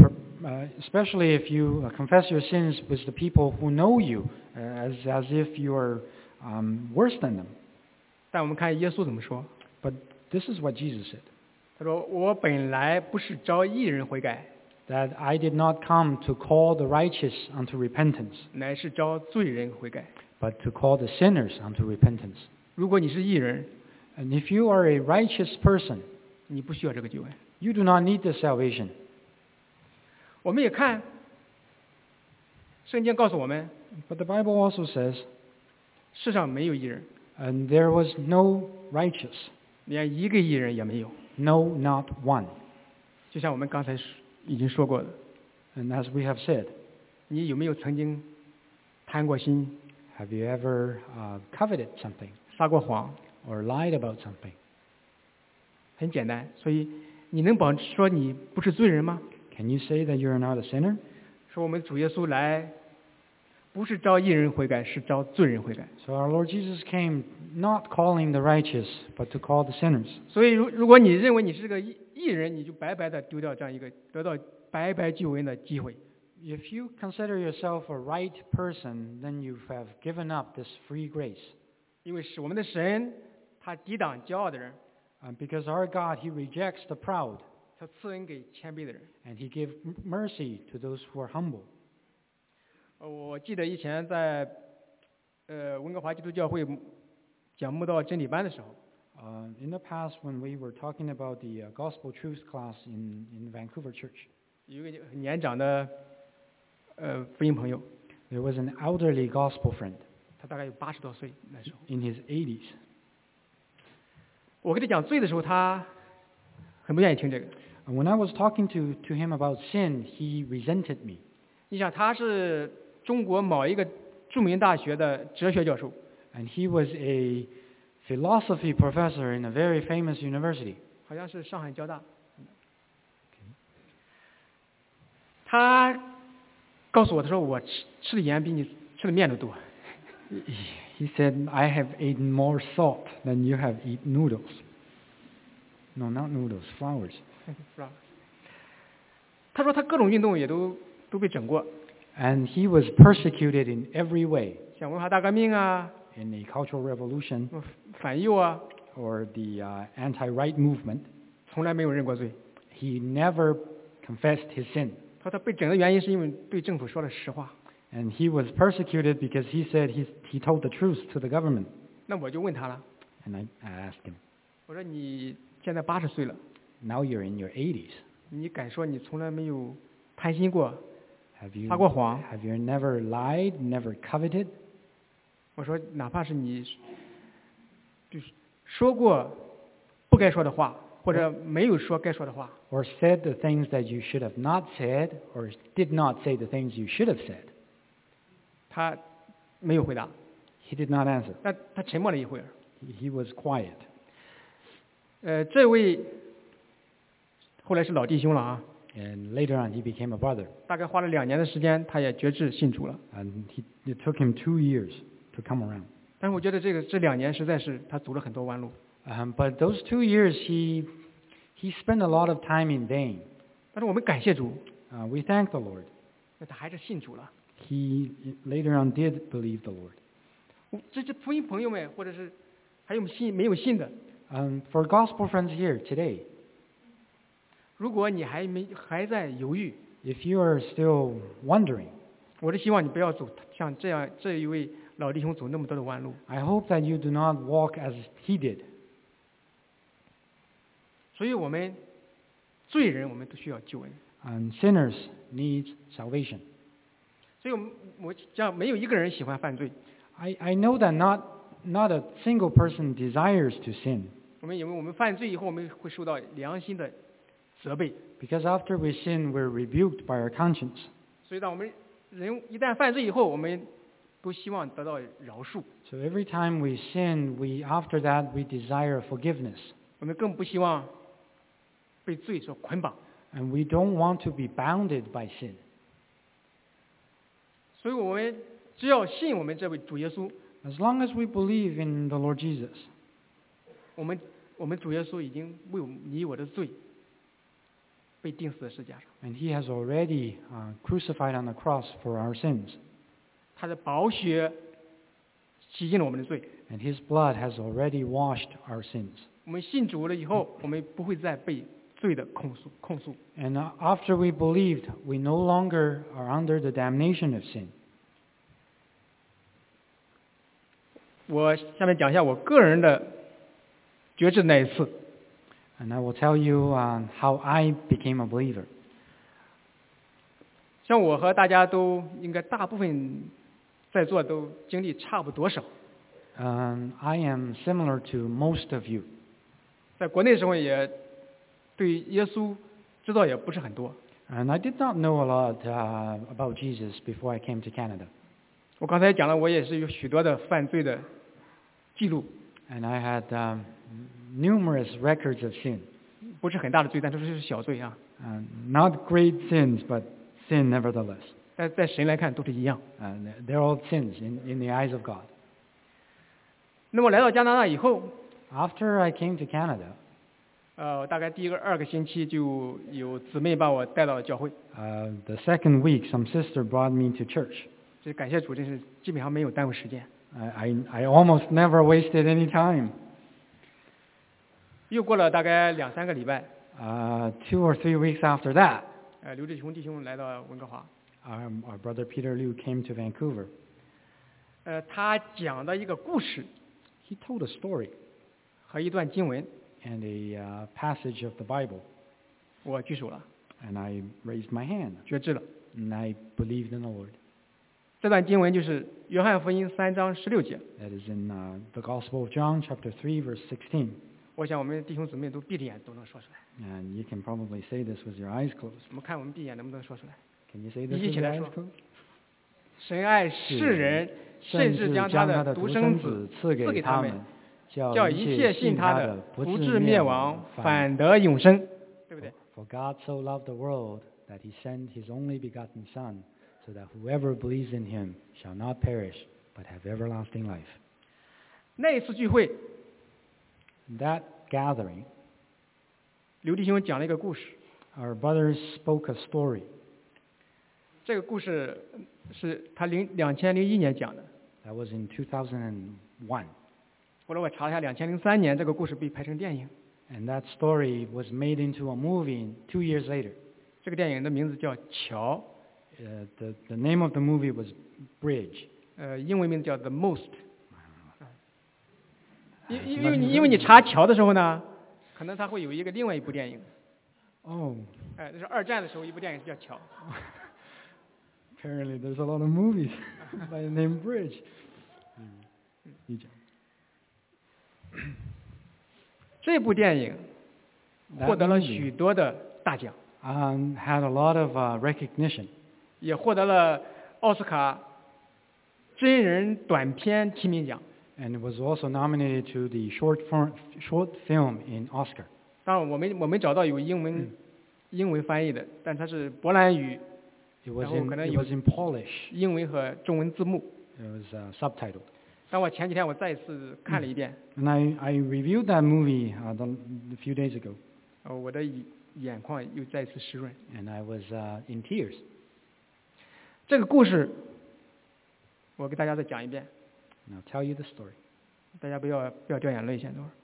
Especially if you confess your sins with the people who know you, as if you are worse than them. 但我们看耶稣怎么说， But this is what Jesus said. 他说：“我本来不是召义人悔改， That I did not come to call the righteous unto repentance, 乃是召罪人悔改。 but to call the sinners unto repentance. 如果你是义人， And if you are a righteous person, 你不需要这个救恩。 you do not need the salvation. 我们也看，圣经告诉我们， But the Bible also says, 世上没有义人， and there was no righteous, 连一个义人也没有。 no, not one. 就像我们刚才已经说过的， And as we have said, 你有没有曾经贪过心、 have you ever coveted something 撒过谎？ or lied about something? 很简单，所以你能说你不是罪人吗？ Can you say that you're not a sinner? 说我们主耶稣来，不是召义人悔改，是召罪人悔改。 So our Lord Jesus came not calling the righteous, but to call the sinners. 所以如果你认为你是个义人，你就白白的丢掉这样一个得到白白救恩的机会。 If you consider yourself a right person, then you have given up this free grace. 因为是我们的神，他抵挡骄傲的人， Because our God, He rejects the proud, 他赐恩给谦卑的人。 and He gives mercy to those who are humble. 我记得以前在温哥华基督教会讲慕道真理班的时候， In the past, when we were talking about the Gospel Truth class in Vancouver Church, 有一个很年长的福音朋友， there was an elderly gospel friend 他大概有80多岁那时候。 in his 80s. 我跟他讲罪的时候，他很不愿意听这个。 And when I was talking to him about sin, he resented me. 你想，他是中国某一个著名大学的哲学教授， And he was a philosophy professor in a very famous university. 好像是上海交大。他告诉我，他说我吃的盐比你吃的面都多。 He said, I have eaten more salt than you have eaten noodles. No, not noodles, flowers. 他说他各种运动也都被整过， And he was persecuted in every way, 像文化大革命啊、 in the Cultural Revolution 反右啊， or the anti-right movement. 从来没有认过罪。 He never confessed his sin. 他说他被整的原因是因为对政府说了实话。 And he was persecuted because he said he told the truth to the government. 那我就问他了， And I asked him, 我说你现在80岁了， now you're in your 80s. 你敢说你从来没有贪心过、 Have 撒过谎？ you never lied, never coveted? 我说哪怕是你就是说过不该说的话，或者没有说该说的话， Or said the things that you should have not said, or did not say the things you should have said? 他没有回答， He did not answer. 但他沉默了一会儿。 He was quiet. 这位后来是老弟兄了啊， And later on, he became a brother. 大概花了2年的时间，他也决志信主了。 And it took him 2 years to come around. 但是我觉得这2年实在是他走了很多弯路。 But those 2 years, he spent a lot of time in vain. 但是我们感谢主， We thank the Lord. 那他还是信主了。 He later on did believe the Lord. 这些福音朋友们，或者是还有没有信的， For gospel friends here today, 如果你还在犹豫， if you are still wondering, 我是希望你不要走像这一位老弟兄走那么多的弯路。 I hope that you do not walk as he did. 所以我们罪人，我们都需要救恩。 And sinners need salvation. 所以我讲，没有一个人喜欢犯罪。 I know that not a single person desires to sin, 我们因为我们犯罪以后，我们会受到良心的责备。 because after we sin, we're rebuked by our conscience. 所以当我们人一旦犯罪以后，我们都希望得到饶恕。 So every time we sin, after that we desire forgiveness. 我们更不希望被罪所捆绑。 And we don't want to be bounded by sin. 所以我们只要信我们这位主耶稣， As long as we believe in the Lord Jesus, 我们主耶稣已经为你我的罪被钉死在十字架上， and he has already crucified on the cross for our sins, 他的宝血洗净了我们的罪。 and his blood has already washed our sins. 我们信主了以后，我们不会再被罪的控诉。 And after we believed, we no longer are under the damnation of sin. 我下面讲一下我个人的觉知那一次。 And I will tell you how I became a believer. 像我和大家都应该大部分在座都经历差不多少。 I am similar to most of you. 在国内的时候也对耶稣知道也不是很多。 And I did not know a lot about Jesus before I came to Canada. 我刚才讲了，我也是有许多的犯罪的记录， And I had numerous records of sin. 不是很大的罪，但是是小罪啊。 Not great sins, but sin nevertheless. 但在神来看都是一样。 They're all sins in the eyes of God. 那么来到加拿大以后， After I came to Canada, 大概第2个星期就有姊妹把我带到了教会。 the second week, some sister brought me to church. 这感谢主，真是基本上没有耽误时间。 I almost never wasted any time. 又过了大概2、3个礼拜， 2 or 3 weeks after that, 刘志雄弟兄来到温哥华， our brother Peter Liu came to Vancouver. 他讲的一个故事 He told a story 和一段经文， and a passage of the Bible. 我举手了， And I raised my hand, 决志了。 and I believed in the Lord. 这段经文就是约翰福音3章16节。 That is in the Gospel of John, chapter 3, verse 16. 我想我们弟兄姊妹都闭着眼都能说出来。 And you can probably say this with your eyes closed. 我们看我们闭眼能不能说出来？ Can you say this 一 with 起 your 来 eyes 说 closed? 神爱世人，甚至将他的独生子赐给他们，叫一切信他的不至灭亡，反得永生，对不对？ For God so loved the world that he sent his only begotten Son, so that whoever believes in him shall not perish, but have everlasting life. 那一次聚会， That gathering, 刘弟兄讲了一个故事。 our brothers spoke a story. 这个故事是他2001年讲的。 That was in 2001. 后来我查了一下，2003年这个故事被拍成电影。 And that story was made into a movie 2 years later. 这个电影的名字叫《桥》， The name of the movie was Bridge. 英文名字叫《The Most》。因为你查桥的时候呢，可能它会有另外一部电影。 Oh, 那是2战的时候一部电影叫《桥》。 apparently there's a lot of movies by the name Bridge. 这部电影获得了许多的大奖， Had a lot of recognition. 也获得了奥斯卡真人短片提名奖。 And it was also nominated to the short film in Oscar. 当然，我们找到有英文翻译的，但它是波兰语， It was 然后可能有 in Polish. 英文和中文字幕。 It was subtitled. 但我前几天我再一次看了一遍， And I reviewed that movie a few days ago, 我的眼眶又再次湿润。 and I was in tears. 这个故事，我给大家再讲一遍， And I'll tell you the story. 大家不要掉眼泪，先等会儿，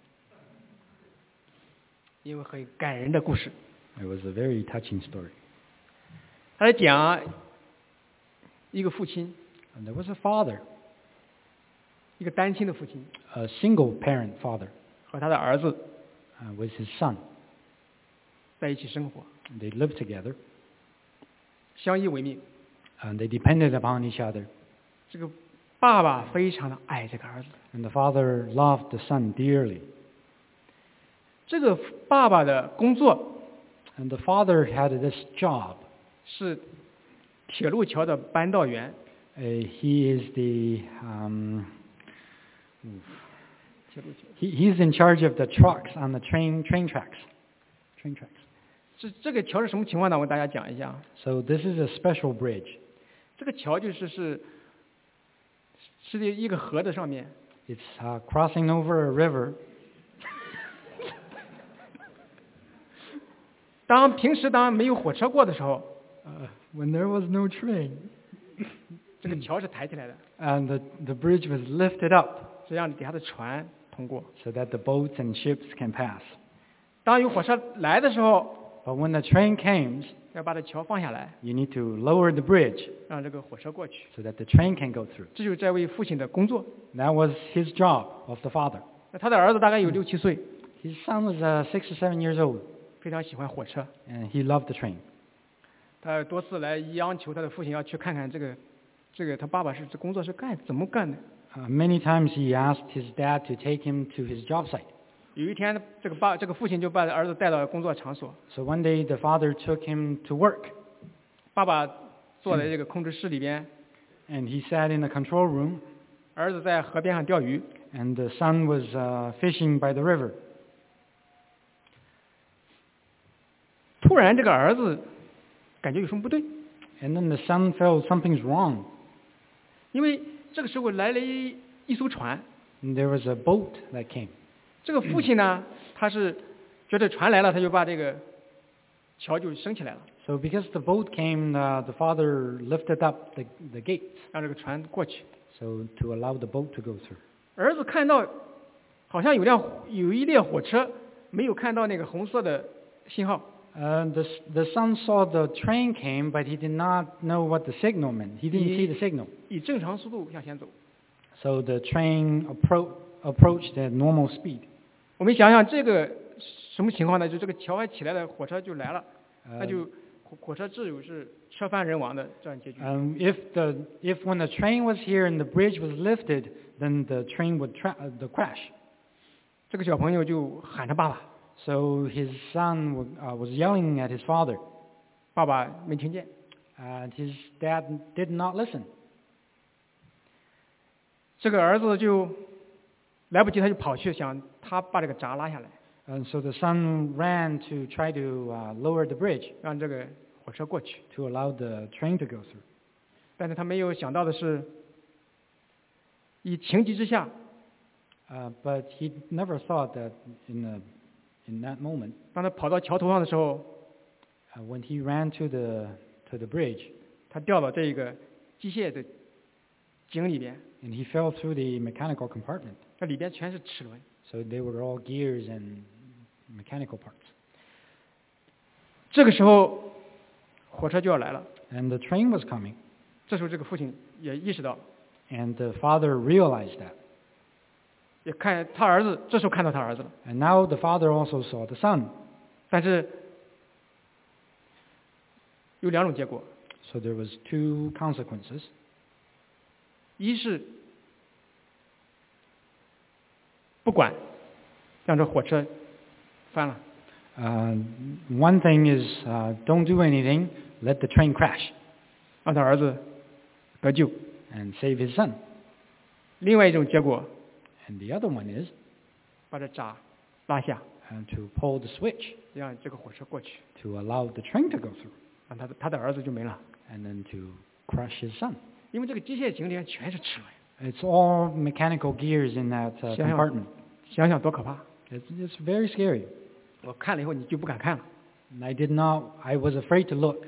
因为很感人的故事。 It was a very touching story. 他在讲一个父亲， And there was a father, 一个单亲的父亲 a single parent father, 和他的儿子 with his son. 在一起生活， And they lived together, 相依为命。 and they depended upon each other. 这个爸爸非常的爱这个儿子， And the father loved the son dearly. 这个爸爸的工作 And the father had this job. 是铁路桥的扳道员， He is the 铁路桥。 he's in charge of the trucks on the train tracks. Train tracks. 这个桥是什么情况呢？我给大家讲一下。 So this is a special bridge. 这个桥是在一个河的上面， It's crossing over a river. 平时没有火车过的时候， When there was no train, 这个桥是抬起来的， and the bridge was lifted up 这样底下的船通过。 so that the boats and ships can pass. 当有火车来的时候， But when the train comes, 要把这桥放下来， you need to lower the bridge 让这个火车过去。 so that the train can go through. 这就是这位父亲的工作。 That was his job of the father. 那他的儿子大概有6、7岁， His son was 6 or 7 years old, 非常喜欢火车。 and he loved the train. 他多次来央求他的父亲要去看看这个他爸爸这工作是怎么干的。 Many times he asked his dad to take him to his job site. 有一天，这个父亲就把儿子带到工作场所， So one day the father took him to work, 爸爸坐在这个控制室里边， and he sat in the control room, 儿子在河边上钓鱼。 and the son was fishing by the river. 突然，这个儿子感觉有什么不对， And then the son felt something's wrong. 因为这个时候来了一艘船， And there was a boat that came. 这个父亲呢，他是觉得船来了，他就把这个桥就升起来了， So because the boat came, the father lifted up the gates 让这个船过去。 so to allow the boat to go through. 儿子看到好像有一列火车，没有看到那个红色的信号。 The son saw the train came, but he did not know what the signal meant. He didn't see the signal. 以正常速度向前走。 So the train approached at normal speed. 我们想想这个什么情况呢？就这个桥还起来了，火车就来了，那就火车只有是车翻人亡的这样结局。 If when the train was here and the bridge was lifted, then the train would crash. 这个小朋友就喊他爸爸， So his son was yelling at his father, 爸爸没听见。 and his dad did not listen. 这个儿子就来不及，他就跑去想他把这个闸拉下来， And so the son ran to try to lower the bridge 让这个火车过去。 to allow the train to go through. 但是他没有想到的是，以情急之下， But he never thought that in that moment, 当他跑到桥头上的时候， when he ran to the bridge, 他掉到这个机械的井里边， and he fell through the mechanical compartment. 那里边全是齿轮。 So they were all gears and mechanical parts. 这个时候，火车就要来了。 And the train was coming, 这时候，这个父亲也意识到， and the father realized that. 也看他儿子，这时候看到他儿子了。 And now the father also saw the son. 但是有2种结果， So there was 2 consequences. 一是不管，让这火车翻了； One thing is don't do anything, let the train crash 让他儿子得救。 and save his son. 另外一种结果， And the other one is 把这闸拉下， to pull the switch 让这个火车过去， to allow the train to go through, 让他的儿子就没了。 and then to crush his son. 因为这个机械井里面全是齿轮， It's all mechanical gears in that 想想 compartment. 想想多可怕！ It's very scary. 我看了以后你就不敢看了。 And I was afraid to look.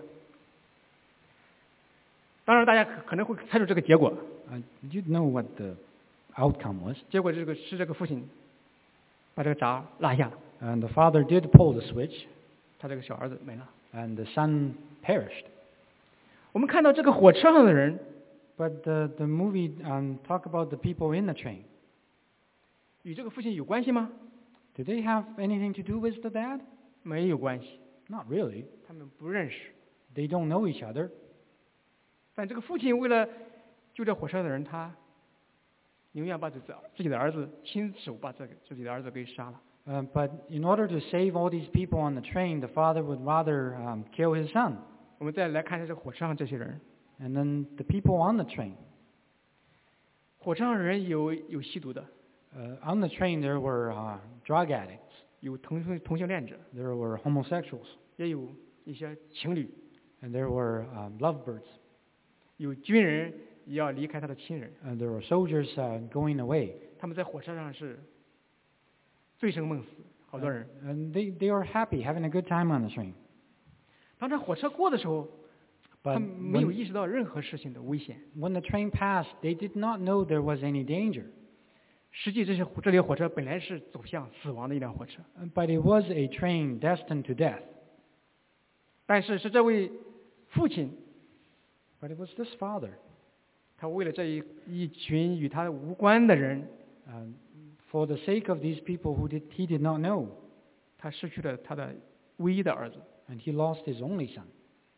当然，大家可能会猜出这个结果， You'd know what the outcome was. 结果是这个父亲把这个闸拉下了， And the father did pull the switch, 他这个小儿子没了。 and the son perished. 我们看到这个火车上的人 But the movie talk about the people in the train. 与这个父亲有关系吗？ Do they have anything to do with the dad? 没有关系， Not really. 他们不认识。 They don't know each other. 但这个父亲为了救这火车的人，他宁愿把自己的儿子亲手把自己的儿子给杀了。 But in order to save all these people on the train, the father would rather kill his son. 我们再来看一下这个火车上这些人， And then the people on the train. 火车上的人有吸毒的， On the train, there were drug addicts. 有同性恋者， There were homosexuals. 也有一些情侣， And there were lovebirds. 有军人也要离开他的亲人。 And there were soldiers going away. 他们在火车上是醉生梦死，好多人。 And they were happy, having a good time on the train. 当这火车过的时候，他 But 们没有意识到任何事情的危险。 when the train passed, they did not know there was any danger. 实际这里的火车本来是走向死亡的一辆火车， But it was a train destined to death. 但是这位父亲， But it was this father. 他为了这一群与他无关的人， For the sake of these people he did not know, 他失去了他的唯一的儿子。 and he lost his only son.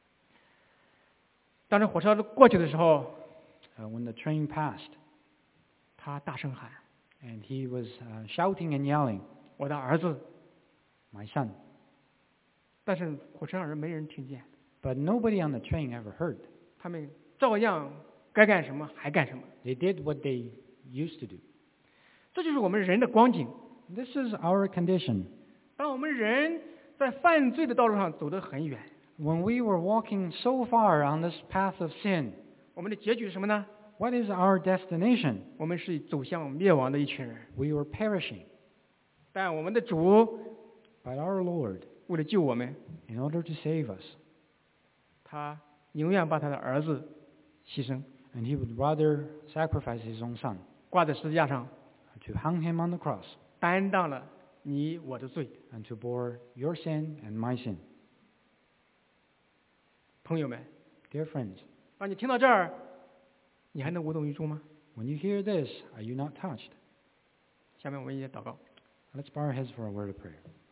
当这火车过去的时候， When the train passed, 他大声喊 and he was shouting and yelling, 我的儿子， "My son." 但是火车上人没人听见， But nobody on the train ever heard. 他们照样该干什么还干什么。 They did what they used to do. 这就是我们人的光景。 This is our condition. 当我们人在犯罪的道路上走得很远， When we were walking so far on this path of sin, 我们的结局是什么呢？ what is our destination? 我们是走向灭亡的一群人。 We were perishing. 但我们的主 But our Lord, 为了救我们， in order to save us, 他宁愿把他的儿子牺牲， and he would rather sacrifice his own son 挂在十字架上， to hang him on the cross 担当了你我的罪。 and to bore your sin and my sin. 朋友们， Dear friends, 当你听到这儿，你还能无动于衷吗？ when you hear this, are you not touched? 下面我们一起祷告。 Let's bow our heads for a word of prayer.